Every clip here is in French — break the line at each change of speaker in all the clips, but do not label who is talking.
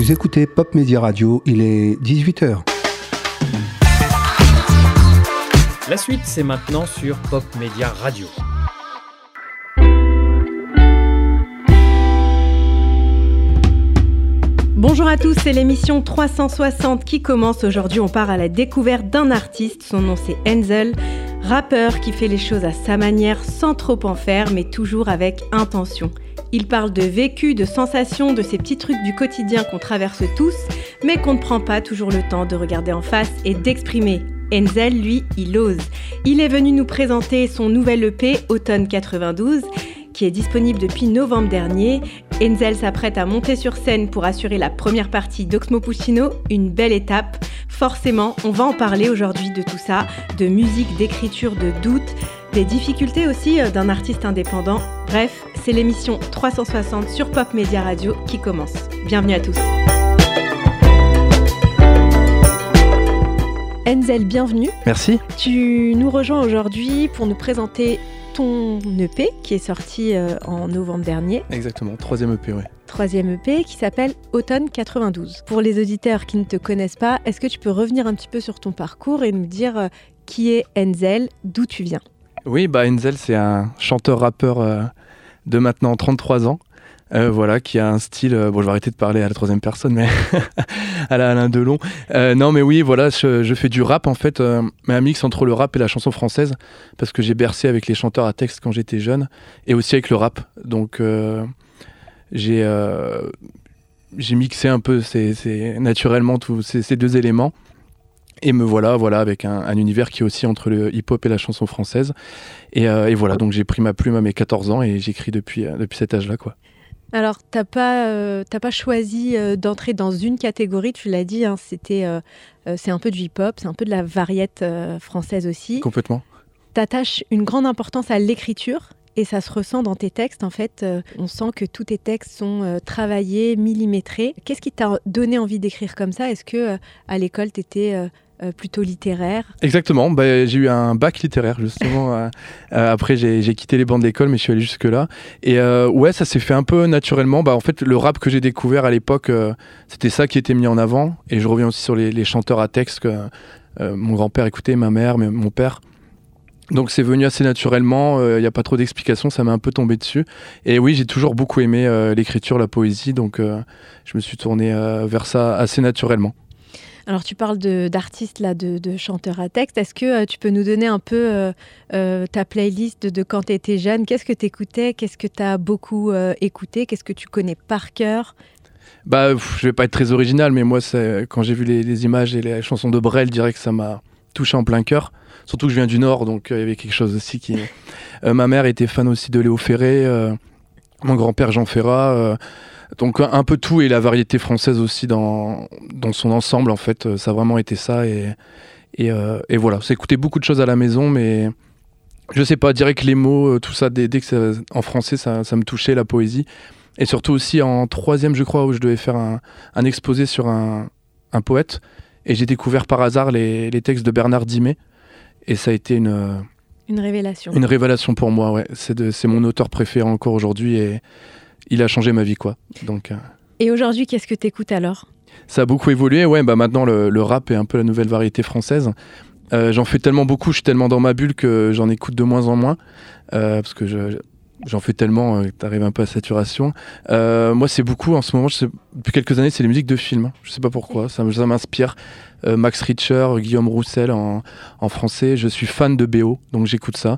Vous écoutez Pop Média Radio, il est 18h.
La suite, c'est maintenant sur Pop Média Radio.
Bonjour à tous, c'est l'émission 360 qui commence. Aujourd'hui, on part à la découverte d'un artiste. Son nom, c'est Enzel, rappeur qui fait les choses à sa manière, sans trop en faire, mais toujours avec intention. Il parle de vécu, de sensations, de ces petits trucs du quotidien qu'on traverse tous, mais qu'on ne prend pas toujours le temps de regarder en face et d'exprimer. Enzel, lui, il ose. Il est venu nous présenter son nouvel EP, Automne 92, qui est disponible depuis novembre dernier. Enzel s'apprête à monter sur scène pour assurer la première partie d'Oxmo Puccino, une belle étape. Forcément, on va en parler aujourd'hui de tout ça, de musique, d'écriture, de doute, des difficultés aussi d'un artiste indépendant. Bref, c'est l'émission 360 sur Pop Média Radio qui commence. Bienvenue à tous. Enzel, bienvenue.
Merci.
Tu nous rejoins aujourd'hui pour nous présenter ton EP qui est sorti en novembre dernier.
Exactement, 3e EP, ouais.
3e EP qui s'appelle Automne 92. Pour les auditeurs qui ne te connaissent pas, est-ce que tu peux revenir un petit peu sur ton parcours et nous dire qui est Enzel, d'où tu viens ?
Oui, Enzel, c'est un chanteur-rappeur de maintenant 33 ans. Qui a un style, je vais arrêter de parler à la troisième personne, mais à la Alain Delon. Non, mais oui, voilà, je fais du rap en fait, mais un mix entre le rap et la chanson française, parce que j'ai bercé avec les chanteurs à texte quand j'étais jeune, et aussi avec le rap. Donc j'ai mixé un peu naturellement tous ces deux éléments, et me voilà avec un univers qui est aussi entre le hip-hop et la chanson française. Et voilà, donc j'ai pris ma plume à mes 14 ans et j'écris depuis cet âge-là, quoi.
Alors, t'as pas choisi d'entrer dans une catégorie, tu l'as dit, hein, c'est un peu du hip-hop, c'est un peu de la variété française aussi.
Complètement.
T'attaches une grande importance à l'écriture et ça se ressent dans tes textes. En fait, on sent que tous tes textes sont travaillés, millimétrés. Qu'est-ce qui t'a donné envie d'écrire comme ça ? Est-ce que à l'école, t'étais plutôt littéraire ?
Exactement, j'ai eu un bac littéraire justement. Après j'ai quitté les bancs de l'école, mais je suis allé jusque là. Et ça s'est fait un peu naturellement. En fait, le rap que j'ai découvert à l'époque, c'était ça qui était mis en avant. Et je reviens aussi sur les chanteurs à texte que mon grand-père écoutait, ma mère, mon père. Donc c'est venu assez naturellement, il n'y a pas trop d'explications, ça m'a un peu tombé dessus. Et oui, j'ai toujours beaucoup aimé l'écriture, la poésie, donc je me suis tourné vers ça assez naturellement.
Alors tu parles d'artistes, là, de chanteurs à texte. Est-ce que tu peux nous donner un peu ta playlist de quand tu étais jeune ? Qu'est-ce que tu écoutais ? Qu'est-ce que tu as beaucoup écouté ? Qu'est-ce que tu connais par cœur ?
Je vais pas être très original, mais moi, quand j'ai vu les images et les chansons de Brel, je dirais que ça m'a touché en plein cœur. Surtout que je viens du Nord, donc il y avait quelque chose aussi qui... ma mère était fan aussi de Léo Ferré, mon grand-père Jean Ferrat... Donc un peu tout et la variété française aussi dans son ensemble en fait, ça a vraiment été ça et voilà, c'est écouter beaucoup de choses à la maison, mais je sais pas, direct que les mots, tout ça, dès que ça, en français ça me touchait, la poésie, et surtout aussi en 3e je crois où je devais faire un exposé sur un poète et j'ai découvert par hasard les textes de Bernard Dimet et ça a été une
révélation.
Une révélation pour moi, ouais, c'est mon auteur préféré encore aujourd'hui et il a changé ma vie, quoi. Donc,
Et aujourd'hui, qu'est-ce que tu écoutes alors ?
Ça a beaucoup évolué. Ouais, maintenant, le rap est un peu la nouvelle variété française. J'en fais tellement beaucoup, je suis tellement dans ma bulle que j'en écoute de moins en moins. Parce que j'en fais tellement, t'arrives un peu à saturation. Moi, c'est beaucoup, en ce moment, depuis quelques années, c'est les musiques de films. Je sais pas pourquoi, ça m'inspire. Max Richter, Guillaume Roussel en français. Je suis fan de BO, donc j'écoute ça.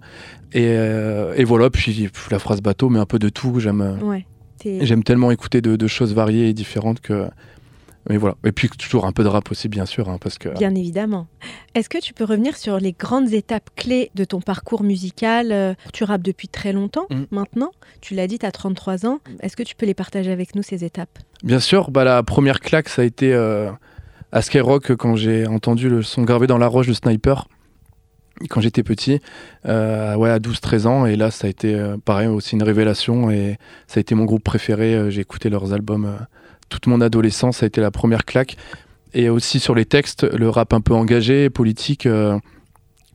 Et voilà, puis la phrase bateau, mais un peu de tout. J'aime tellement écouter de choses variées et différentes que... Mais voilà. Et puis toujours un peu de rap aussi, bien sûr. Parce que...
Bien évidemment. Est-ce que tu peux revenir sur les grandes étapes clés de ton parcours musical ? Tu rappes depuis très longtemps maintenant. Tu l'as dit, tu as 33 ans. Est-ce que tu peux les partager avec nous, ces étapes ?
Bien sûr. La première claque, ça a été à Skyrock quand j'ai entendu le son gravé dans la roche de Sniper. Quand j'étais petit, à 12-13 ans, et là ça a été pareil aussi une révélation et ça a été mon groupe préféré, j'ai écouté leurs albums toute mon adolescence, ça a été la première claque. Et aussi sur les textes, le rap un peu engagé, politique,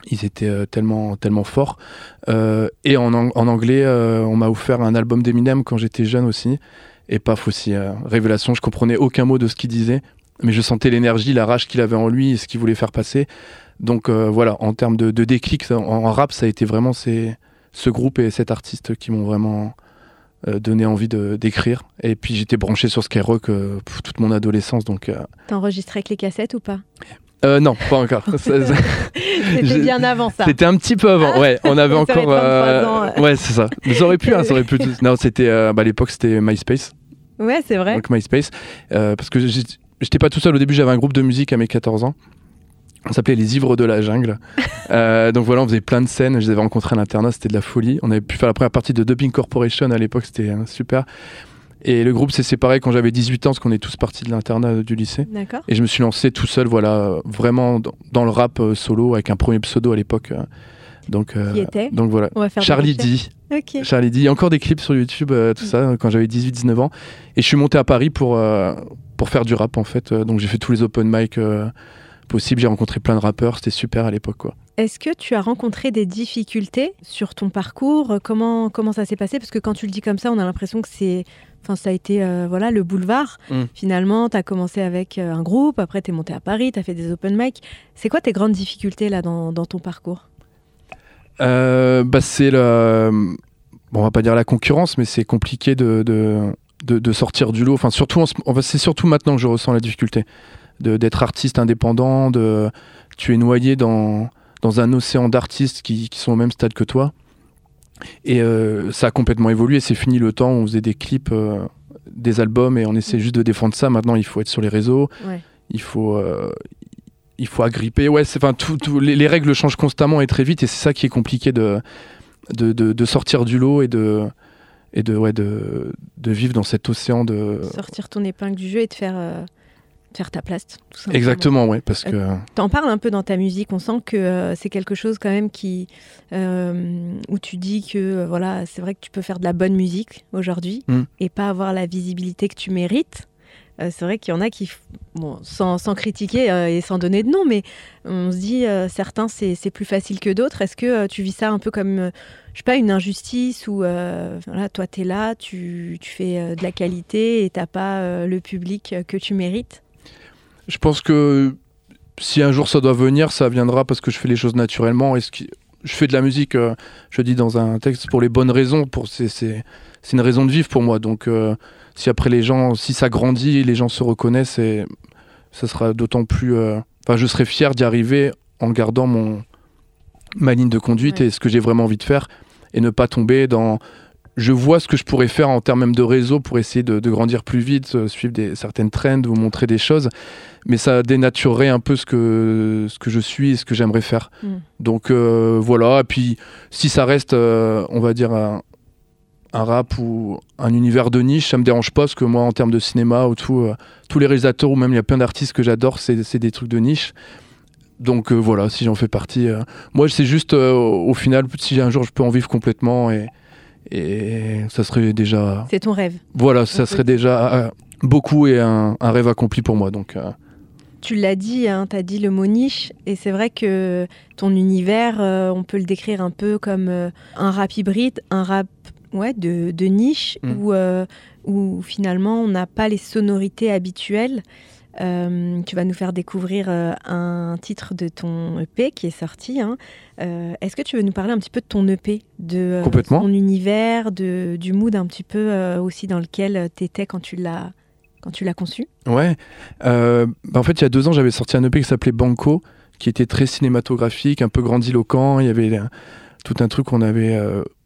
Ils étaient tellement forts. Et en anglais, on m'a offert un album d'Eminem quand j'étais jeune aussi. Et paf aussi, révélation, je comprenais aucun mot de ce qu'il disait. Mais je sentais l'énergie, la rage qu'il avait en lui et ce qu'il voulait faire passer. Donc voilà, en termes de déclic, en rap, ça a été vraiment ce groupe et cet artiste qui m'ont vraiment donné envie d'écrire. Et puis j'étais branché sur Skyrock toute mon adolescence. Donc,
T'as enregistré avec les cassettes ou pas ?
Non, pas encore.
C'était bien avant ça.
C'était un petit peu avant, ouais. On avait encore...
33 ans.
Ouais, c'est ça. Ça aurait pu. Non, c'était... à l'époque, c'était MySpace.
Ouais, c'est vrai.
Donc MySpace. Parce que j'étais pas tout seul. Au début, j'avais un groupe de musique à mes 14 ans. On s'appelait Les Ivres de la Jungle. Donc voilà, on faisait plein de scènes. Je les avais rencontrés à l'internat, c'était de la folie. On avait pu faire la première partie de Dubbing Corporation à l'époque, c'était super. Et le groupe s'est séparé quand j'avais 18 ans, parce qu'on est tous partis de l'internat du lycée.
D'accord.
Et je me suis lancé tout seul, voilà, vraiment dans le rap solo, avec un premier pseudo à l'époque.
Qui était ?
Donc voilà,
On va faire
Charlie D.
Ok.
Charlie D. Il y a encore des clips sur YouTube, tout ça, quand j'avais 18-19 ans. Et je suis monté à Paris pour faire du rap, en fait. Donc j'ai fait tous les open mic possibles. J'ai rencontré plein de rappeurs, c'était super à l'époque, quoi.
Est-ce que tu as rencontré des difficultés sur ton parcours ? Comment ça s'est passé ? Parce que quand tu le dis comme ça, on a l'impression que ça a été le boulevard. Finalement, tu as commencé avec un groupe, après tu es monté à Paris, tu as fait des open mic. C'est quoi tes grandes difficultés là dans ton parcours ?
C'est on va pas dire la concurrence, mais c'est compliqué de sortir du lot. Enfin, c'est surtout maintenant que je ressens la difficulté d'être artiste indépendant. Tu es noyé dans un océan d'artistes qui sont au même stade que toi. Et ça a complètement évolué. C'est fini le temps où on faisait des clips, des albums et on essaie juste de défendre ça. Maintenant, il faut être sur les réseaux. Ouais. Il faut agripper. Ouais, les règles changent constamment et très vite. Et c'est ça qui est compliqué de sortir du lot et de vivre dans cet océan de...
Sortir ton épingle du jeu et de faire ta place, tout simplement.
Exactement, ouais, parce que...
T'en parles un peu dans ta musique, on sent que c'est quelque chose quand même où tu dis que c'est vrai que tu peux faire de la bonne musique aujourd'hui et pas avoir la visibilité que tu mérites. C'est vrai qu'il y en a qui, sans critiquer et sans donner de nom, mais on se dit certains c'est plus facile que d'autres. Est-ce que tu vis ça un peu comme, je sais pas, une injustice où toi t'es là, tu fais de la qualité et t'as pas le public que tu mérites ?
Je pense que si un jour ça doit venir, ça viendra parce que je fais les choses naturellement. Je fais de la musique, je dis dans un texte, pour les bonnes raisons. C'est une raison de vivre pour moi. Donc si après si ça grandit, les gens se reconnaissent, ça sera d'autant plus... je serai fier d'y arriver en gardant ma ligne de conduite et ce que j'ai vraiment envie de faire et ne pas tomber dans... Je vois ce que je pourrais faire en termes même de réseau pour essayer de grandir plus vite, suivre certaines trends, vous montrer des choses, mais ça dénaturerait un peu ce que je suis et ce que j'aimerais faire. Donc voilà, et puis si ça reste, on va dire, un rap ou un univers de niche, ça me dérange pas, parce que moi, en termes de cinéma, ou tous les réalisateurs, ou même il y a plein d'artistes que j'adore, c'est des trucs de niche. Donc voilà, si j'en fais partie... moi, c'est juste, au final, si un jour je peux en vivre complètement et ça serait déjà...
C'est ton rêve.
Voilà, ça serait déjà beaucoup et un rêve accompli pour moi. Donc,
Tu l'as dit, tu as dit le mot niche, et c'est vrai que ton univers, on peut le décrire un peu comme un rap hybride, un rap de niche, où finalement on n'a pas les sonorités habituelles. Tu vas nous faire découvrir un titre de ton EP qui est sorti. Est-ce que tu veux nous parler un petit peu de ton EP, de ton univers, du mood un petit peu aussi dans lequel tu étais quand tu l'as conçu ?
Ouais. En fait, il y a 2 ans, j'avais sorti un EP qui s'appelait Banco, qui était très cinématographique, un peu grandiloquent. Il y avait tout un truc qu'on avait...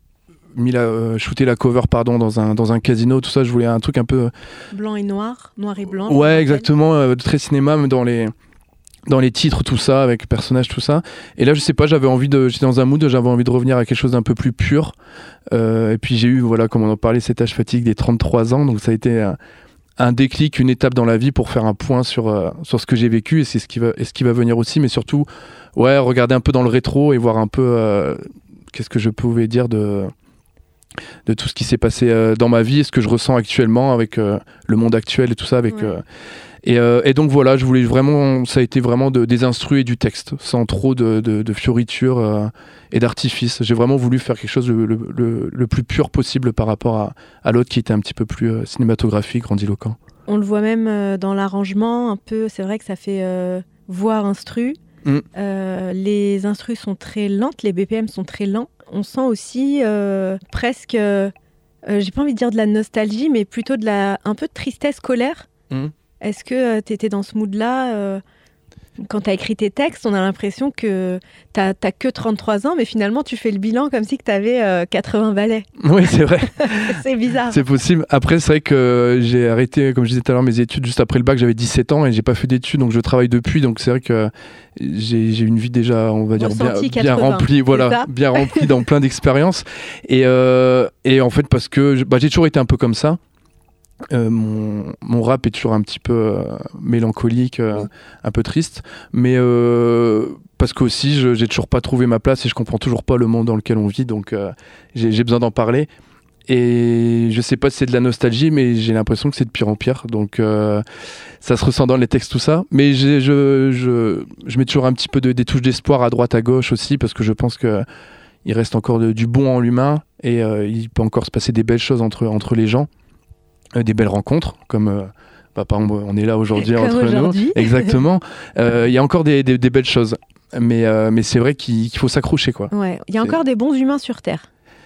shooté la cover dans un casino, tout ça. Je voulais un truc un peu
blanc et noir et blanc.
Ouais, exactement, très cinéma, même dans les titres, tout ça, avec personnages, tout ça. Et là, je sais pas, j'étais dans un mood, j'avais envie de revenir à quelque chose d'un peu plus pur. Et puis j'ai eu, comme on en parlait, cet âge fatigue des 33 ans, donc ça a été un déclic, une étape dans la vie pour faire un point sur ce que j'ai vécu, et c'est ce qui va venir aussi, mais surtout, regarder un peu dans le rétro et voir un peu qu'est-ce que je pouvais dire de tout ce qui s'est passé dans ma vie et ce que je ressens actuellement avec le monde actuel et tout ça. Et donc voilà, je voulais vraiment, ça a été vraiment des instrus et du texte, sans trop de fioritures et d'artifices. J'ai vraiment voulu faire quelque chose le plus pur possible par rapport à l'autre qui était un petit peu plus cinématographique, grandiloquent.
On le voit même dans l'arrangement, un peu, c'est vrai que ça fait voix instru. Les instrus sont très lentes, les BPM sont très lents. On sent aussi presque, j'ai pas envie de dire de la nostalgie, mais plutôt un peu de tristesse, colère. Est-ce que tu étais dans ce mood-là quand tu as écrit tes textes? On a l'impression que tu n'as que 33 ans, mais finalement, tu fais le bilan comme si tu avais 80 balais.
Oui, c'est vrai.
C'est bizarre.
C'est possible. Après, c'est vrai que j'ai arrêté, comme je disais tout à l'heure, mes études juste après le bac. J'avais 17 ans et j'ai pas fait d'études, donc je travaille depuis. Donc c'est vrai que j'ai une vie déjà, on va dire, bien remplie. Voilà, bien remplie dans plein d'expériences. Et en fait, parce que j'ai toujours été un peu comme ça. Mon rap est toujours un petit peu mélancolique, un peu triste, mais parce qu'aussi j'ai toujours pas trouvé ma place et je comprends toujours pas le monde dans lequel on vit, donc j'ai besoin d'en parler. Et je sais pas si c'est de la nostalgie, mais j'ai l'impression que c'est de pire en pire, donc ça se ressent dans les textes, tout ça. Mais je mets toujours un petit peu des touches d'espoir à droite, à gauche aussi, parce que je pense que il reste encore du bon en l'humain et il peut encore se passer des belles choses entre les gens. Des belles rencontres, comme par exemple, on est là aujourd'hui entre nous. Exactement. Il y a encore des belles choses, mais c'est vrai qu'il faut s'accrocher, quoi.
Ouais. Il y a encore des bons humains sur Terre.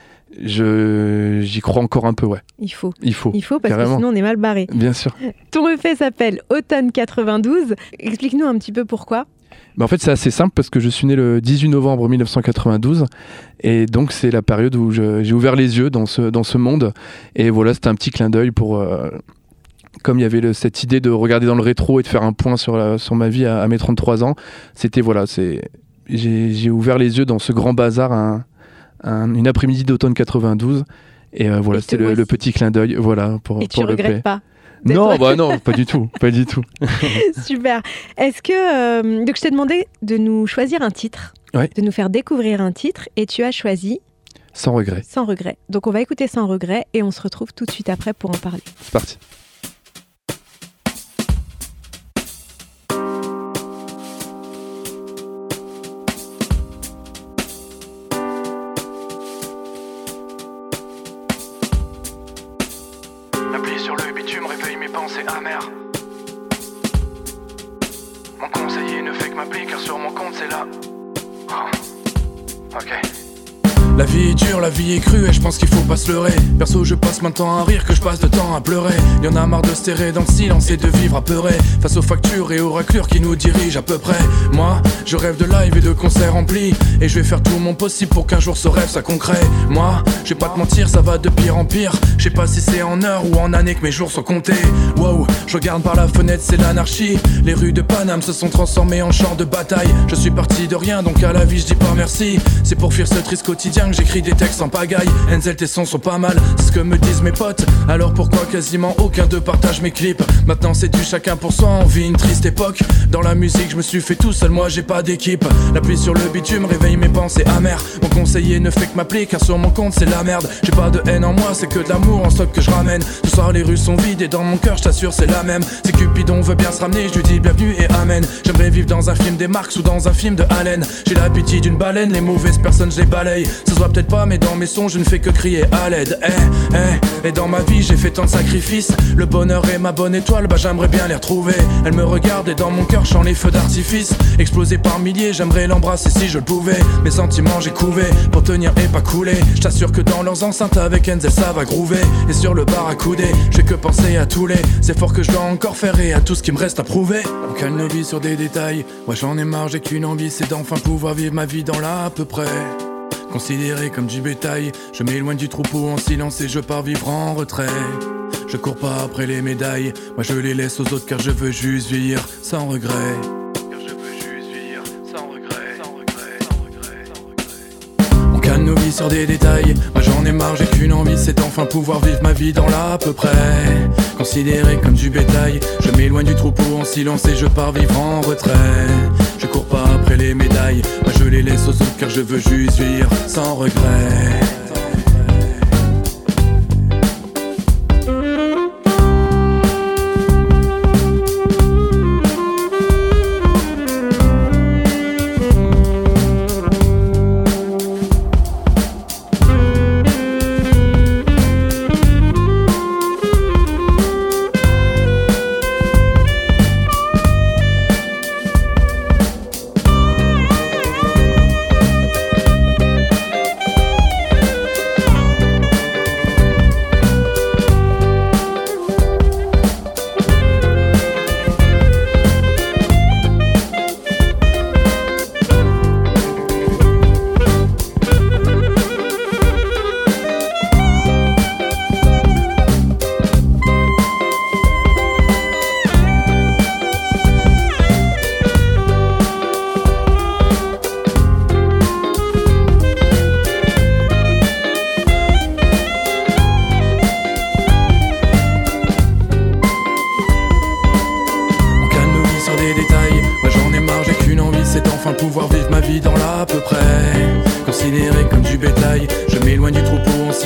J'y crois encore un peu, ouais.
Il faut parce
carrément.
Que sinon on est mal barré.
Bien sûr.
Ton EP s'appelle Automne 92. Explique-nous un petit peu pourquoi.
En fait, c'est assez simple parce que je suis né le 18 novembre 1992 et donc c'est la période où j'ai ouvert les yeux dans ce monde. Et voilà, c'était un petit clin d'œil pour... comme il y avait cette idée de regarder dans le rétro et de faire un point sur ma vie à mes 33 ans, c'était voilà, j'ai ouvert les yeux dans ce grand bazar une après-midi d'automne 92 et voilà, c'était le petit clin d'œil, voilà, pour
et tu regrettes pas?
Non, non, pas du tout.
Super. Est-ce que donc je t'ai demandé de nous choisir un titre, de nous faire découvrir un titre, et tu as choisi
Sans regret.
Sans regret. Donc on va écouter Sans regret et on se retrouve tout de suite après pour en parler.
C'est parti.
Amère. Mon conseiller ne fait que m'appeler car sur mon compte c'est là. Oh. Ok. La vie est dure, la vie est crue et je pense qu'il faut pas se leurrer. Perso je passe moins de temps à rire que je passe de temps à pleurer. Y'en a marre de se terrer dans le silence et de vivre apeuré face aux factures et aux raclures qui nous dirigent à peu près. Moi, je rêve de live et de concerts remplis et je vais faire tout mon possible pour qu'un jour ce rêve soit concret. Moi, je vais pas te mentir, ça va de pire en pire. Je sais pas si c'est en heures ou en années que mes jours sont comptés. Wow, je regarde par la fenêtre, c'est l'anarchie. Les rues de Paname se sont transformées en champ de bataille. Je suis parti de rien, donc à la vie je dis pas merci. C'est pour fuir ce triste quotidien que j'écris des textes en pagaille. Enzel, tes sons sont pas mal, c'est ce que me disent mes potes. Alors pourquoi quasiment aucun d'eux partage mes clips? Maintenant c'est du chacun pour soi, on vit une triste époque. Dans la musique je me suis fait tout seul, moi j'ai pas d'équipe. La pluie sur le bitume réveille mes pensées amères. Mon conseiller ne fait que m'appeler car sur mon compte c'est la merde. J'ai pas de haine en moi, c'est que de l'amour en stock que je ramène. Ce soir les rues sont vides et dans mon cœur je t'assure c'est la même. Si Cupidon veut bien se ramener, je lui dis bienvenue et amen. J'aimerais vivre dans un film des Marx ou dans un film de Allen. J'ai l'appétit d'une baleine, les mauvaises personnes je les balaye. Ça se voit peut-être pas mais dans mes sons je ne fais que crier à l'aide. Et dans ma vie j'ai fait tant de sacrifices. Le bonheur est ma bonne étoile, bah j'aimerais bien les retrouver. Elle me regarde et dans mon cœur chante les feux d'artifice. Explosé par milliers, j'aimerais l'embrasser si je le pouvais. Mes sentiments j'ai couvé pour tenir et pas couler. Je t'assure que dans leurs enceintes avec Enzel ça va groover. Et sur le bar à couder, je fais que penser à tous les efforts que je dois encore faire et à tout ce qui me reste à prouver. On calme nos vies sur des détails. Ouais j'en ai marre, j'ai qu'une envie, c'est d'enfin pouvoir vivre ma vie dans l'à peu près. Considéré comme du bétail, je m'éloigne du troupeau en silence et je pars vivre en retrait. Je cours pas après les médailles, moi je les laisse aux autres car je veux juste vivre sans regret. Car je veux juste vivre sans regret, sans regret, sans regret, sans regret. On calme nos vies sur des détails, moi j'en ai marre, j'ai qu'une envie, c'est d'enfin pouvoir vivre ma vie dans l'à peu près. Considéré comme du bétail, je m'éloigne du troupeau en silence et je pars vivre en retrait. Je cours pas après les médailles, moi je les laisse aux autres car je veux juste vivre sans regret.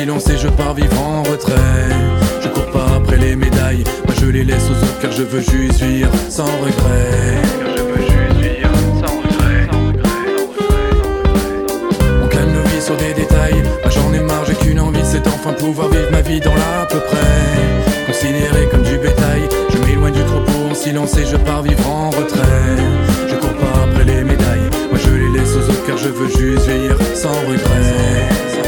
silence et je pars vivre en retrait. Je cours pas après les médailles, moi je les laisse aux autres car je veux juste vivre sans regret. On calme nos vies sur des détails, moi j'en ai marre, j'ai qu'une envie, c'est enfin pouvoir vivre ma vie dans l'à peu près. Considéré comme du bétail, je m'éloigne du troupeau en silence et je pars vivre en retrait. Je cours pas après les médailles, moi je les laisse aux autres car je veux juste vivre sans regret.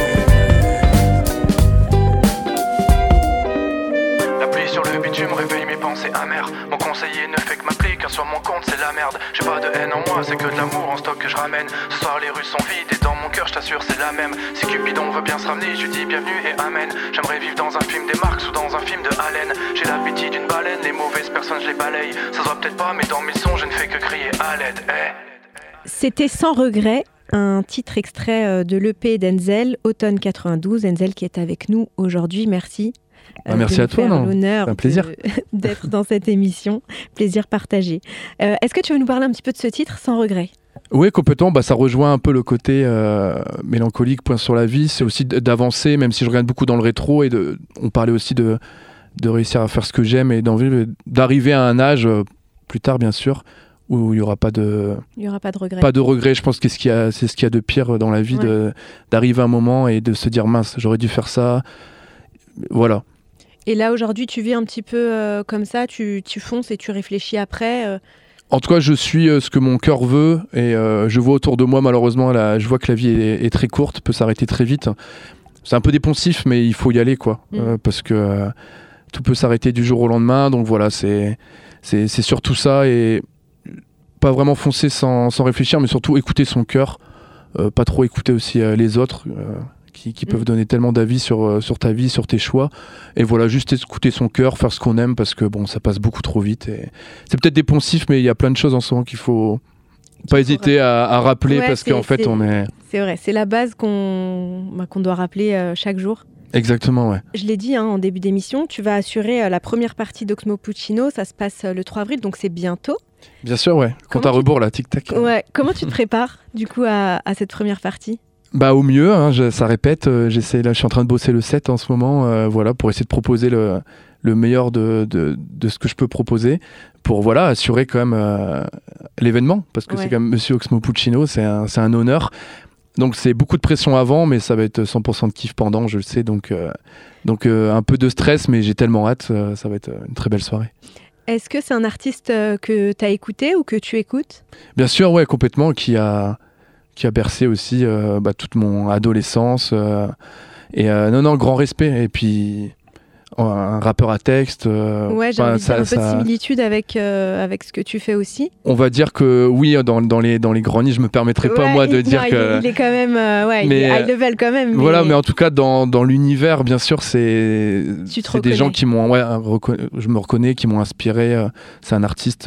La pluie sur le bitume réveille mes pensées amères. Mon conseiller ne fait que m'appeler car sur mon compte c'est la merde. J'ai pas de haine en moi, c'est que de l'amour en stock que je ramène. Ce soir les rues sont vides et dans mon cœur je t'assure c'est la même. Si Cupidon veut bien se ramener, je lui dis bienvenue et amen. J'aimerais vivre dans un film des Marx ou dans un film de Allen. J'ai l'appétit d'une baleine, les mauvaises personnes je les balaye. Ça se voit peut-être pas mais dans mes sons je ne fais que crier à l'aide.
C'était Sans regret, un titre extrait de l'EP d'Enzel, automne 92. Enzel qui est avec nous aujourd'hui, merci.
Merci à toi, non,
l'honneur
c'est un plaisir
d'être dans cette émission, plaisir partagé. Est-ce que tu veux nous parler un petit peu de ce titre, Sans regret ?
Oui, complètement. Ça rejoint un peu le côté mélancolique, point sur la vie. C'est aussi d'avancer, même si je regarde beaucoup dans le rétro. On parlait aussi de réussir à faire ce que j'aime et d'arriver à un âge, plus tard bien sûr, où il n'y aura pas de
regret.
Pas de regret. Je pense que c'est ce qu'il y a de pire dans la vie, ouais. D'arriver à un moment et de se dire mince, j'aurais dû faire ça. Voilà.
Et là, aujourd'hui, tu vis un petit peu comme ça, tu fonces et tu réfléchis après
En tout cas, je suis ce que mon cœur veut et je vois autour de moi, malheureusement, je vois que la vie est très courte, peut s'arrêter très vite. C'est un peu dépensif, mais il faut y aller, quoi. Parce que tout peut s'arrêter du jour au lendemain. Donc voilà, c'est surtout ça et pas vraiment foncer sans réfléchir, mais surtout écouter son cœur. Pas trop écouter aussi les autres qui peuvent donner tellement d'avis sur ta vie, sur tes choix. Et voilà, juste écouter son cœur, faire ce qu'on aime, parce que bon, ça passe beaucoup trop vite. Et c'est peut-être dépensif, mais il y a plein de choses en ce moment qu'il faut pas hésiter à rappeler, parce qu'en fait, on est...
C'est vrai, c'est la base qu'on doit rappeler chaque jour.
Exactement, ouais.
Je l'ai dit en début d'émission, tu vas assurer la première partie d'Oxmo Puccino, ça se passe le 3 avril, donc c'est bientôt.
Bien sûr, ouais. Compte à rebours, là, tic-tac.
Ouais. Comment tu te prépares, du coup, à cette première partie ?
Au mieux, hein, ça répète. Là, je suis en train de bosser le set en ce moment, voilà, pour essayer de proposer le meilleur de ce que je peux proposer, pour assurer quand même l'événement, parce que c'est quand même Monsieur Oxmo Puccino, c'est un honneur. Donc c'est beaucoup de pression avant, mais ça va être 100% de kiff pendant, je le sais. Donc un peu de stress, mais j'ai tellement hâte. Ça va être une très belle soirée.
Est-ce que c'est un artiste que tu as écouté ou que tu écoutes ?
Bien sûr, ouais, complètement, qui a bercé aussi toute mon adolescence. Non, grand respect. Et puis, un rappeur à texte.
Ouais, j'ai envie de dire un peu de similitude avec ce que tu fais aussi.
On va dire que oui, dans les grands nids, je me permettrais pas moi de dire que...
Il est quand même il est high level quand même.
Voilà, mais en tout cas, dans l'univers, bien sûr, c'est des gens qui m'ont... je me reconnais, qui m'ont inspiré. C'est un artiste...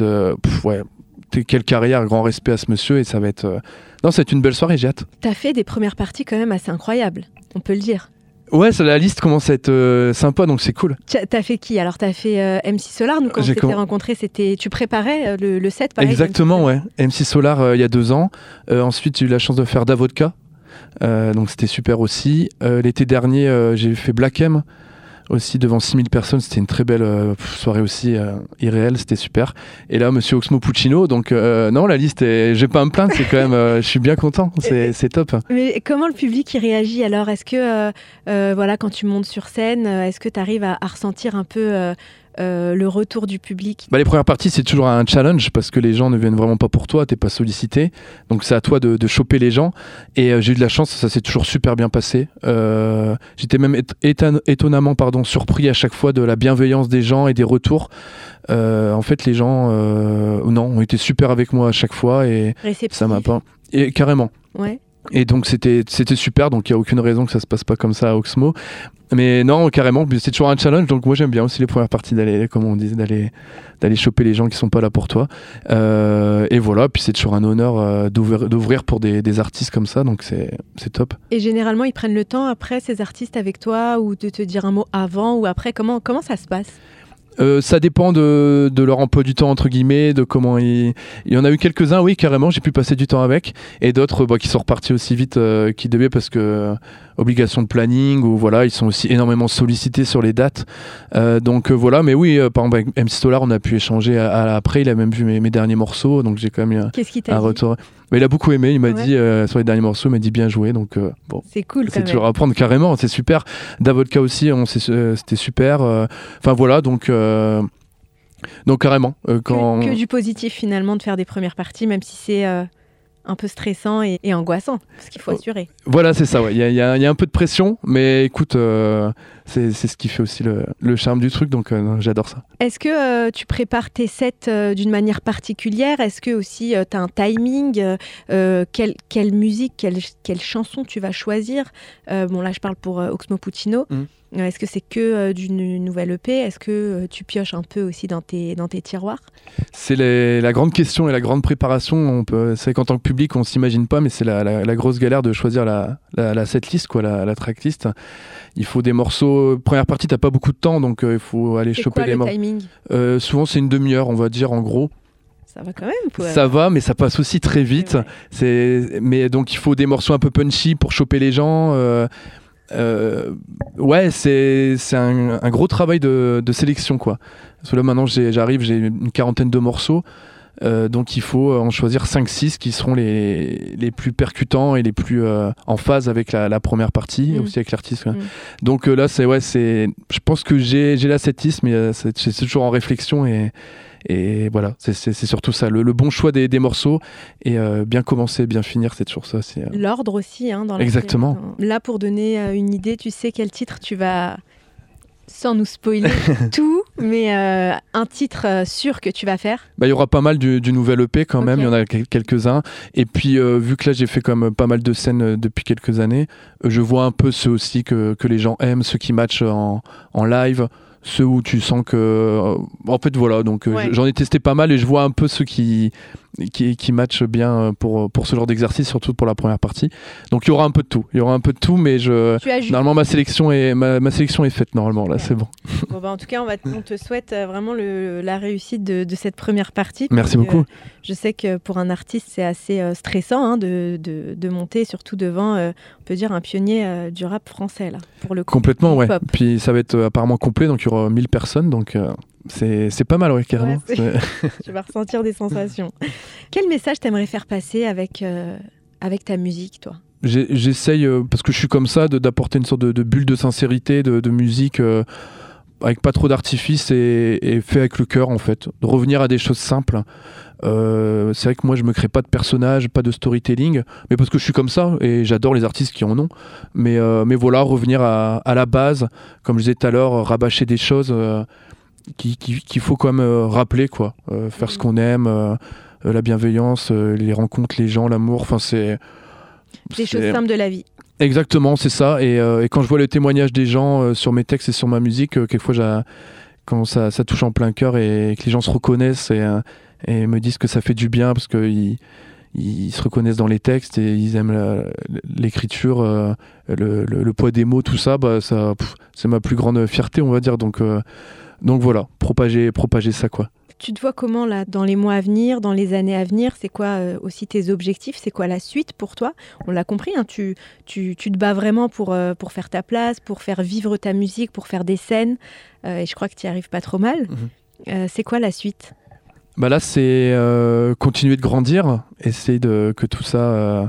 quelle carrière, grand respect à ce monsieur, et ça va être... Non, c'est une belle soirée, j'ai hâte.
T'as fait des premières parties quand même assez incroyables, on peut le dire.
Ouais, la liste commence à être sympa, donc c'est cool.
T'as fait qui ? Alors t'as fait MC Solar, nous quand on s'était rencontrés, tu préparais le set pareil.
Exactement, ouais. MC Solar il y a 2 ans. Ensuite, j'ai eu la chance de faire Davodka, donc c'était super aussi. L'été dernier, j'ai fait Black M aussi devant 6000 personnes, c'était une très belle soirée aussi irréelle, c'était super. Et là, Monsieur Oxmo Puccino, donc non, la liste, j'ai pas à me plaindre, c'est quand même, je suis bien content, c'est top.
Mais comment le public y réagit alors ? Est-ce que, quand tu montes sur scène, est-ce que tu arrives à ressentir un peu le retour du public ?
Les premières parties, c'est toujours un challenge parce que les gens ne viennent vraiment pas pour toi, t'es pas sollicité, donc c'est à toi de choper les gens. Et j'ai eu de la chance, ça s'est toujours super bien passé. J'étais même étonnamment surpris à chaque fois de la bienveillance des gens et des retours. En fait, les gens ont été super avec moi à chaque fois et ça m'a pas... Et carrément. Ouais. Et donc c'était super, donc il n'y a aucune raison que ça se passe pas comme ça à Oxmo. Mais non, carrément, c'est toujours un challenge, donc moi j'aime bien aussi les premières parties d'aller choper les gens qui sont pas là pour toi. Et voilà, puis c'est toujours un honneur d'ouvrir pour des artistes comme ça, donc c'est top.
Et généralement, ils prennent le temps après, ces artistes avec toi, ou de te dire un mot avant ou après, comment ça se passe ?
Ça dépend de leur emploi du temps, entre guillemets, de comment il y en a eu quelques-uns, oui, carrément, j'ai pu passer du temps avec, et d'autres qui sont repartis aussi vite qu'ils devaient parce que obligation de planning, ou voilà, ils sont aussi énormément sollicités sur les dates. Donc voilà, mais oui, par exemple, avec MC Solar, on a pu échanger après, il a même vu mes derniers morceaux, donc j'ai quand même eu
Qu'est-ce qu'il t'a dit
retour. Mais il a beaucoup aimé, il m'a dit sur les derniers morceaux, il m'a dit bien joué, donc bon.
C'est cool,
c'est toujours à apprendre, carrément, c'est super. Davodka aussi, c'était super. Enfin voilà, donc carrément.
Que du positif finalement de faire des premières parties, même si c'est un peu stressant et angoissant, parce qu'il faut assurer.
Voilà, c'est ça, ouais. Il y a un peu de pression, mais écoute, c'est ce qui fait aussi le charme du truc, donc j'adore ça.
Est-ce que tu prépares tes sets d'une manière particulière ? Est-ce que aussi tu as un timing ? Quelle musique, quelle chanson tu vas choisir ? Bon, là je parle pour Oxmo Puccino. Est-ce que c'est que d'une nouvelle EP ? Est-ce que tu pioches un peu aussi dans tes tiroirs ?
C'est la grande question et la grande préparation. C'est qu'en tant que public, on ne s'imagine pas, mais c'est la grosse galère de choisir la setlist, quoi, la tracklist. Il faut des morceaux. Première partie, tu n'as pas beaucoup de temps, donc il faut aller choper les morceaux.
Timing ?
Souvent, c'est une demi-heure, on va dire, en gros.
Ça va quand même.
Ça va, mais ça passe aussi très vite. Mais donc, il faut des morceaux un peu punchy pour choper les gens. Ouais, c'est un gros travail de sélection, quoi. Parce que là maintenant j'ai une quarantaine de morceaux, donc il faut en choisir 5-6 qui seront les plus percutants et les plus en phase avec la première partie, aussi avec l'artiste. Donc là je pense que j'ai la setlist, mais c'est toujours en réflexion et voilà, c'est surtout ça, le bon choix des morceaux et bien commencer, bien finir, c'est toujours ça.
L'ordre aussi, dans la
Exactement.
série. Là, pour donner une idée, tu sais quel titre tu vas, sans nous spoiler tout, mais un titre sûr que tu vas faire ?
Il y aura pas mal du nouvel EP quand même, il y en a quelques-uns. Et puis, vu que là, j'ai fait comme pas mal de scènes depuis quelques années, je vois un peu ceux aussi que les gens aiment, ceux qui matchent en live, ceux où tu sens que... en fait, voilà, donc j'en ai testé pas mal et je vois un peu ceux qui matchent bien pour ce genre d'exercice, surtout pour la première partie. Donc il y aura un peu de tout, mais normalement ma sélection est faite normalement, là, c'est bon.
Bon, en tout cas, on te souhaite vraiment la réussite de cette première partie.
Merci beaucoup.
Je sais que pour un artiste, c'est assez stressant de monter, surtout devant, on peut dire, un pionnier du rap français, là, pour le coup.
Complètement, ouais. Puis ça va être apparemment complet, donc il y aura 1000 personnes, donc... C'est pas mal, oui, carrément.
Tu vas ressentir des sensations. Quel message t'aimerais faire passer avec ta musique, toi ?
J'essaye, parce que je suis comme ça, d'apporter une sorte de bulle de sincérité, de musique avec pas trop d'artifice et fait avec le cœur, en fait. De revenir à des choses simples. C'est vrai que moi, je me crée pas de personnage, pas de storytelling, mais parce que je suis comme ça et j'adore les artistes qui en ont. Mais voilà, revenir à la base, comme je disais tout à l'heure, rabâcher des choses... qu'il faut quand même rappeler, quoi. Faire ce qu'on aime, la bienveillance, les rencontres, les gens, l'amour, enfin c'est
choses simples de la vie.
Exactement, c'est ça. Et quand je vois le témoignage des gens sur mes textes et sur ma musique, quelquefois quand ça touche en plein cœur et que les gens se reconnaissent et me disent que ça fait du bien parce qu'ils se reconnaissent dans les textes et ils aiment l'écriture, le poids des mots, tout ça, c'est ma plus grande fierté, on va dire. Donc voilà, propager ça, quoi.
Tu te vois comment là, dans les mois à venir, dans les années à venir ? C'est quoi aussi tes objectifs ? C'est quoi la suite pour toi ? On l'a compris, tu te bats vraiment pour faire ta place, pour faire vivre ta musique, pour faire des scènes. Et je crois que tu y arrives pas trop mal. C'est quoi la suite ?
Là, c'est continuer de grandir, essayer que tout ça...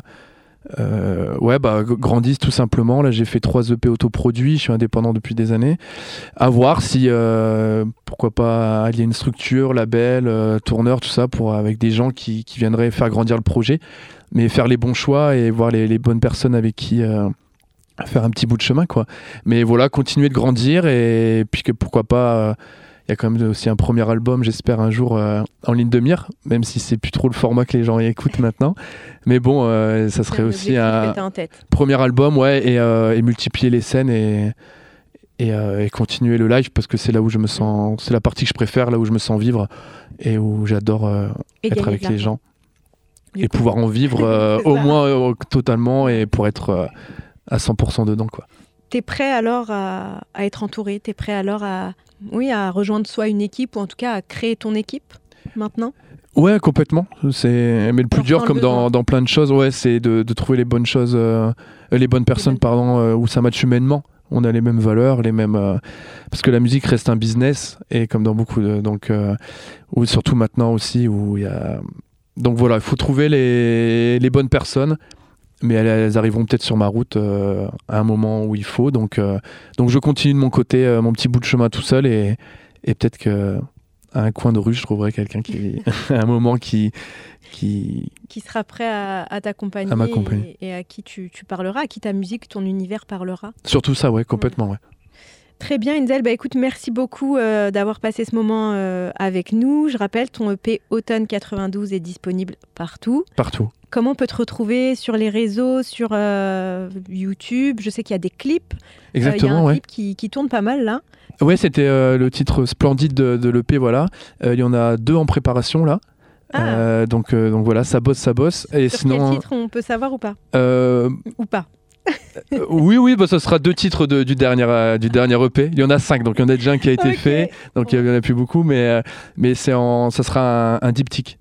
grandissent tout simplement. Là, j'ai fait 3 EP autoproduits, je suis indépendant depuis des années. À voir si, pourquoi pas, allier une structure, label, tourneur, tout ça, avec des gens qui viendraient faire grandir le projet, mais faire les bons choix et voir les bonnes personnes avec qui faire un petit bout de chemin, quoi. Mais voilà, continuer de grandir et puis que pourquoi pas... Il y a quand même aussi un premier album, j'espère un jour en ligne de mire, même si c'est plus trop le format que les gens écoutent maintenant. Mais bon, ça serait aussi un premier album, et multiplier les scènes et continuer le live parce que c'est là où je me sens, c'est la partie que je préfère, là où je me sens vivre et où j'adore être avec les gens et pouvoir en vivre au moins totalement et pour être à 100% dedans, quoi.
T'es prêt alors à être entouré ? T'es prêt alors à à rejoindre soit une équipe ou en tout cas à créer ton équipe maintenant?
Ouais, complètement. Mais le plus dur, comme dans plein de choses, c'est de trouver les bonnes choses, les bonnes personnes, où ça matche humainement. On a les mêmes valeurs, les mêmes. Parce que la musique reste un business, et comme dans beaucoup de. Donc, ou surtout maintenant aussi, où il y a. Donc voilà, il faut trouver les bonnes personnes, mais elles arriveront peut-être sur ma route à un moment où il faut. Donc je continue de mon côté, mon petit bout de chemin tout seul, et peut-être que. À un coin de rue, je trouverai quelqu'un à un moment qui
sera prêt à t'accompagner, et à qui tu parleras, à qui ta musique, ton univers parlera.
Surtout ça, complètement, ouais.
Très bien, Enzel. Écoute, merci beaucoup d'avoir passé ce moment avec nous. Je rappelle, ton EP Automne 92 est disponible partout.
Partout.
Comment on peut te retrouver sur les réseaux, sur YouTube? Je sais qu'il y a des clips.
Exactement,
il y a un clip qui tourne pas mal, là.
Ouais, c'était le titre splendide de l'EP, voilà. Il y en a 2 en préparation, là. Donc voilà, ça bosse. Et
sur
sinon,
quel titre on peut savoir ou pas? Ou pas?
Oui, ce sera 2 titres du dernier EP. Il y en a 5, donc il y en a déjà un qui a été fait, donc il n'y en a plus beaucoup, mais ça sera un diptyque.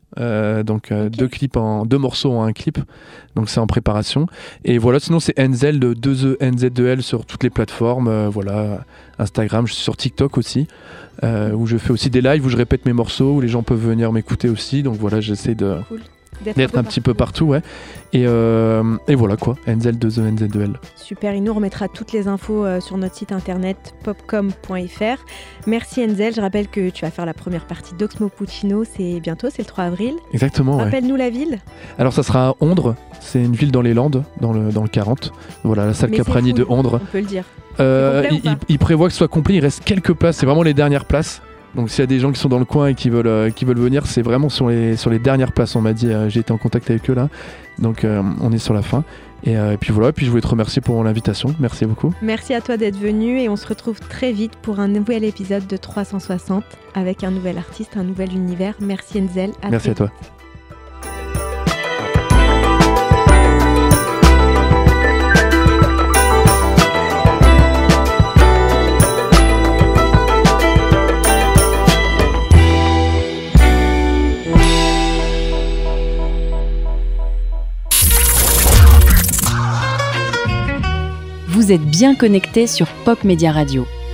2 clips 2 morceaux en un clip, donc c'est en préparation. Et voilà, sinon c'est Enzel de 2E NZ2L sur toutes les plateformes, Instagram, je suis sur TikTok aussi, où je fais aussi des lives où je répète mes morceaux, où les gens peuvent venir m'écouter aussi, donc voilà, j'essaie d'être un petit peu partout, et voilà quoi, Enzel 2E NZ2L.
Super, il nous remettra toutes les infos sur notre site internet popcom.fr. Merci Enzel, je rappelle que tu vas faire la première partie d'Oxmo Puccino, c'est bientôt, c'est le 3 avril.
Exactement.
Rappelle-nous la ville.
Alors ça sera à Ondres, c'est une ville dans les Landes, dans le 40. Voilà, la salle Caprani de Ondres.
On peut le dire.
Il prévoit que ce soit complet, il reste quelques places, c'est vraiment les dernières places. Donc s'il y a des gens qui sont dans le coin et qui veulent venir, c'est vraiment sur les dernières places, on m'a dit, j'ai été en contact avec eux là, donc on est sur la fin. Et puis voilà, puis je voulais te remercier pour l'invitation, merci beaucoup.
Merci à toi d'être venu, et on se retrouve très vite pour un nouvel épisode de 360 avec un nouvel artiste, un nouvel univers. Merci Enzel.
Merci à toi.
Vous êtes bien connecté sur Pop Média Radio.